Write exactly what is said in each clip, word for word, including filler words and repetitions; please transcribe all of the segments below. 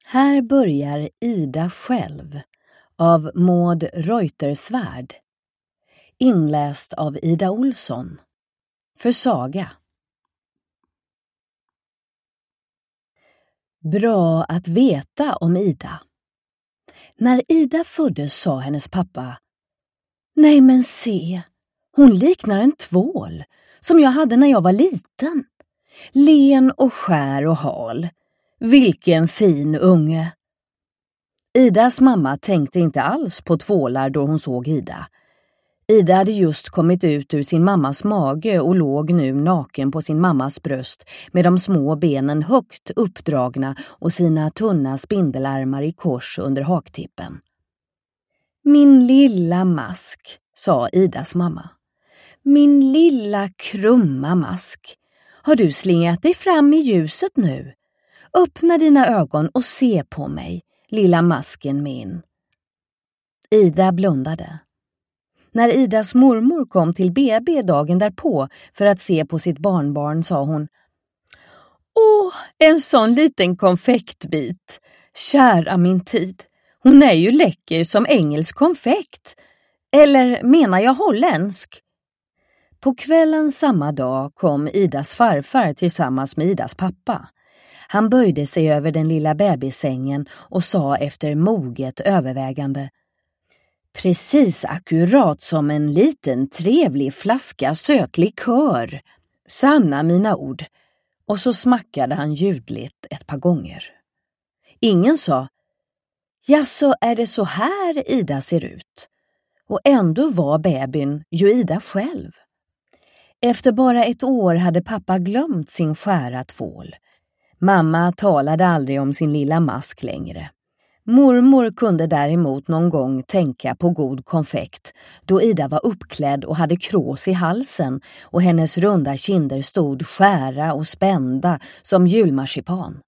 Här börjar Ida själv av Maud Reuterswärd. Inläst av Ida Olsson. För Saga. Bra att veta om Ida. När Ida föddes sa hennes pappa: Nej men se, hon liknar en tvål som jag hade när jag var liten. Len och skär och hal. Vilken fin unge. Idas mamma tänkte inte alls på tvålar då hon såg Ida. Ida hade just kommit ut ur sin mammas mage och låg nu naken på sin mammas bröst med de små benen högt uppdragna och sina tunna spindelarmar i kors under haktippen. Min lilla mask, sa Idas mamma. Min lilla krumma mask. Har du slingat dig fram i ljuset nu? Öppna dina ögon och se på mig, lilla masken min. Ida blundade. När Idas mormor kom till B B dagen därpå för att se på sitt barnbarn sa hon: Åh, en sån liten konfektbit. Kära min tid, hon är ju läcker som engelsk konfekt. Eller menar jag holländsk? På kvällen samma dag kom Idas farfar tillsammans med Idas pappa. Han böjde sig över den lilla bebissängen och sa efter moget övervägande: Precis akkurat som en liten trevlig flaska söt likör. Sanna mina ord. Och så smackade han ljudligt ett par gånger. Ingen sa: Jaså, är det så här Ida ser ut? Och ändå var bebyn ju Ida själv. Efter bara ett år hade pappa glömt sin skära tvål. Mamma talade aldrig om sin lilla mask längre. Mormor kunde däremot någon gång tänka på god konfekt då Ida var uppklädd och hade krås i halsen och hennes runda kinder stod skära och spända som julmarsipan.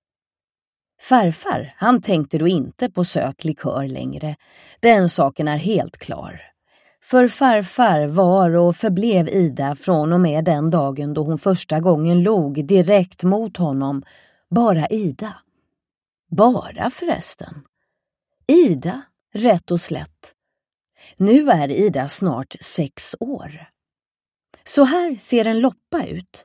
Farfar, han tänkte då inte på söt likör längre. Den saken är helt klar. För farfar var och förblev Ida från och med den dagen då hon första gången log direkt mot honom, bara Ida. Bara förresten. Ida, rätt och slätt. Nu är Ida snart sex år. Så här ser en loppa ut.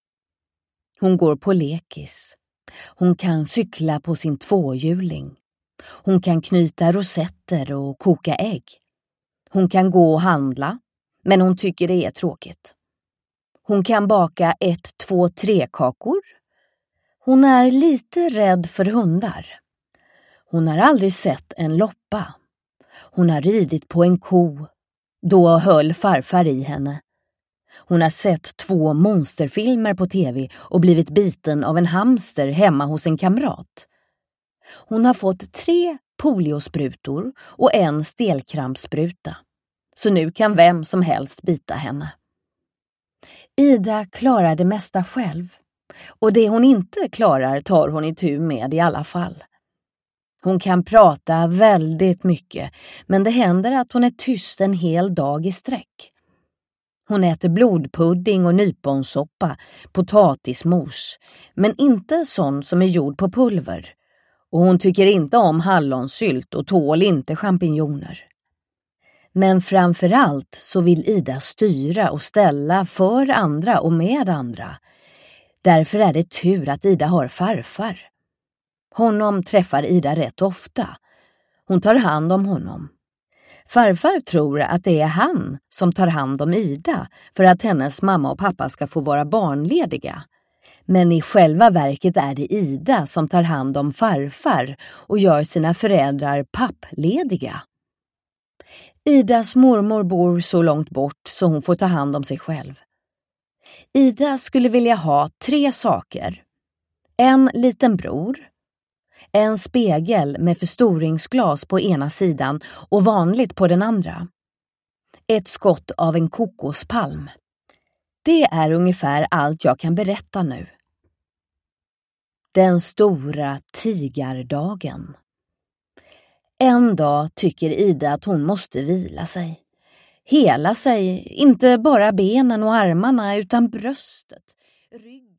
Hon går på lekis. Hon kan cykla på sin tvåhjuling. Hon kan knyta rosetter och koka ägg. Hon kan gå och handla, men hon tycker det är tråkigt. Hon kan baka ett, två, tre kakor. Hon är lite rädd för hundar. Hon har aldrig sett en loppa. Hon har ridit på en ko. Då höll farfar i henne. Hon har sett två monsterfilmer på tv och blivit biten av en hamster hemma hos en kamrat. Hon har fått tre poliosprutor och en stelkrampsspruta. Så nu kan vem som helst bita henne. Ida klarar det mesta själv. Och det hon inte klarar tar hon itu med i alla fall. Hon kan prata väldigt mycket, men det händer att hon är tyst en hel dag i sträck. Hon äter blodpudding och nyponsoppa, potatismos, men inte sån som är gjord på pulver. Och hon tycker inte om hallonsylt och tål inte champinjoner. Men framförallt så vill Ida styra och ställa för andra och med andra. Därför är det tur att Ida har farfar. Honom träffar Ida rätt ofta. Hon tar hand om honom. Farfar tror att det är han som tar hand om Ida för att hennes mamma och pappa ska få vara barnlediga. Men i själva verket är det Ida som tar hand om farfar och gör sina föräldrar papplediga. Idas mormor bor så långt bort så hon får ta hand om sig själv. Ida skulle vilja ha tre saker. En liten bror, en spegel med förstoringsglas på ena sidan och vanligt på den andra. Ett skott av en kokospalm. Det är ungefär allt jag kan berätta nu. Den stora tigardagen. En dag tycker Ida att hon måste vila sig. Hela sig, inte bara benen och armarna utan bröstet, ryggen.